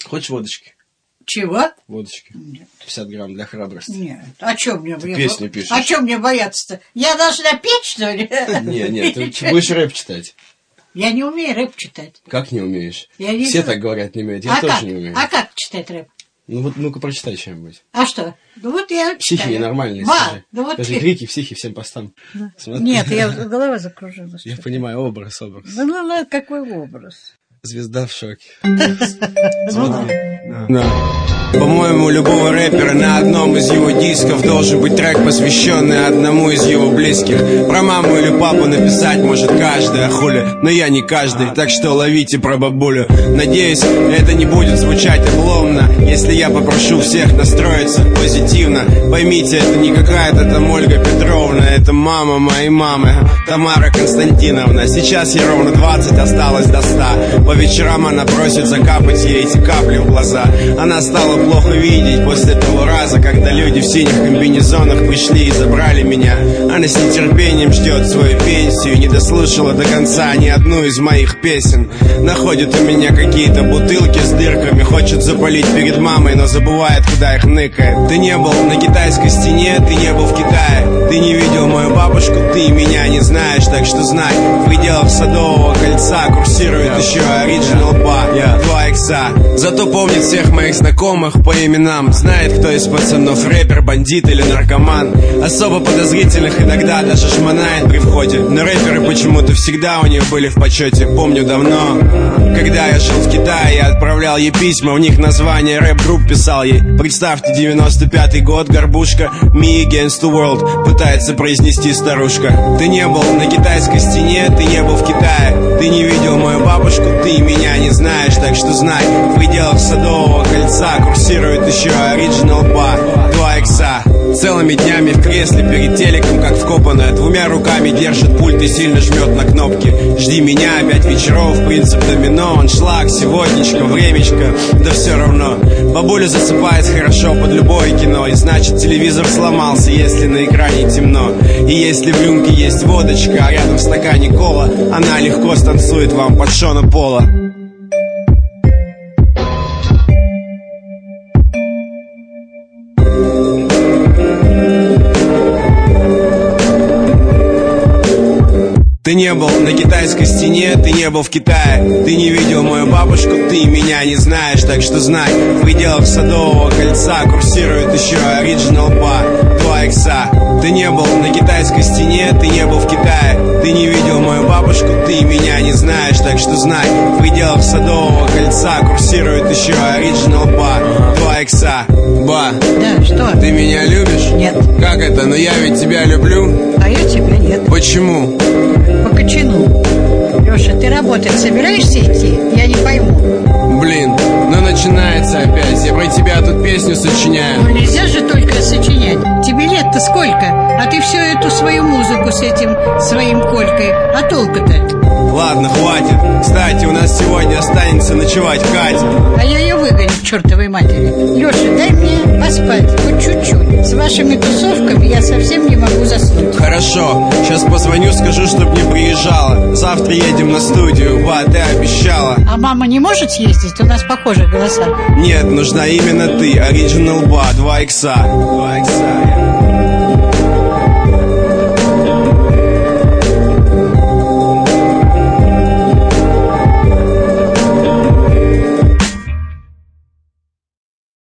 Хочешь водочки? Чего? Водочки. Нет. 50 грамм для храбрости. Нет. А чё мне бояться? Песню пишешь. А чё мне бояться-то? Я должна петь, что ли? Нет, ты будешь рэп читать. Я не умею рэп читать. Как не умеешь? Я не Все знаю. так говорят, не умеют. Я тоже как? не умею. А как читать рэп? Ну вот, ну-ка прочитай что-нибудь. А что? Ну вот я Психи читаю. ненормальные, Ма, скажи. ну вот Скажи, крики, психи, всем постам. Смотри. Нет, голова закружилась. Я понимаю, образ. Ну ладно, какой образ? Звезда в шоке. Да. По-моему, у любого рэпера на одном из его дисков должен быть трек, посвященный одному из его близких. Про маму или папу написать может каждый, а хули, но я не каждый, так что ловите про бабулю. Надеюсь, это не будет звучать обломно, если я попрошу всех настроиться позитивно. Поймите, это не какая-то там Ольга Петровна, это мама моей мамы, Тамара Константиновна. Сейчас ей ровно 20, осталось до 100. По вечерам она просит закапать ей эти капли в глаза. Она стала плохо видеть после того раза, когда люди в синих комбинезонах пришли и забрали меня. Она с нетерпением ждет свою пенсию, не дослушала до конца ни одну из моих песен. Находит у меня какие-то бутылки с дырками, хочет запалить перед мамой, но забывает, куда их ныкает. Ты не был на китайской стене, ты не был в Китае, ты не видел мою бабушку, ты меня не знаешь, так что знай, в пределах Садового кольца курсирует еще Original Bar 2 икса. Зато помнит всех моих знакомых по именам, знает, кто из пацанов рэпер, бандит или наркоман. Особо подозрительных иногда даже шмонает при входе, но рэперы почему-то всегда у них были в почете. Помню давно, когда я жил в Китае, я отправлял ей письма, в них название рэп-групп писал ей. Представьте, 95-й год, горбушка, Me Against the World пытается произнести старушка. Ты не был на китайской стене, ты не был в Китае, ты не видел мою бабушку, ты меня не знаешь, так что знай, в пределах Садового кольца курсирует еще Original Bar 2 икса. Целыми днями в кресле перед телеком, как вкопанная, двумя руками держит пульт и сильно жмет на кнопки. Жди меня, 5 вечеров, принцип домино, аншлаг, сегодняшко, времечко, да все равно. Бабуля засыпает хорошо под любое кино, и значит телевизор сломался, если на экране темно. И если в рюмке есть водочка, а рядом в стакане кола, она легко станцует вам под Шона Пола. Ты не был на китайской стене, ты не был в Китае, ты не видел мою бабушку, ты меня не знаешь, так что знай, в пределах Садового кольца курсирует еще Original Bar 2 икса. Ты не был на китайской стене, ты не был в Китае, ты не видел мою бабушку, ты меня не знаешь, так что знай, в пределах Садового кольца курсирует еще Original Bar 2 икса. Ба, Да, что? ты меня любишь? Нет. Как это? Но я ведь тебя люблю. А я тебя нет. Почему? По кочану. Леша, ты работать собираешься идти? Я не пойму. Блин, ну начинается опять. Я про тебя тут песню сочиняю. Ну нельзя же только сочинять. Тебе лет-то сколько? А ты всю эту свою музыку с этим своим Колькой. А толку-то? Ладно, хватит. Кстати, у нас сегодня останется ночевать Катя. А я ее выгоню к чертовой матери. Леша, дай мне поспать, хоть чуть-чуть. С вашими тусовками я совсем не могу заснуть. Хорошо, сейчас позвоню, скажу, чтоб не приезжала. Завтра едем на студию, ба, ты обещала. А мама не может съездить? У нас похожие голоса. Нет, нужна именно ты, Original Bar 2 икса. 2 икса.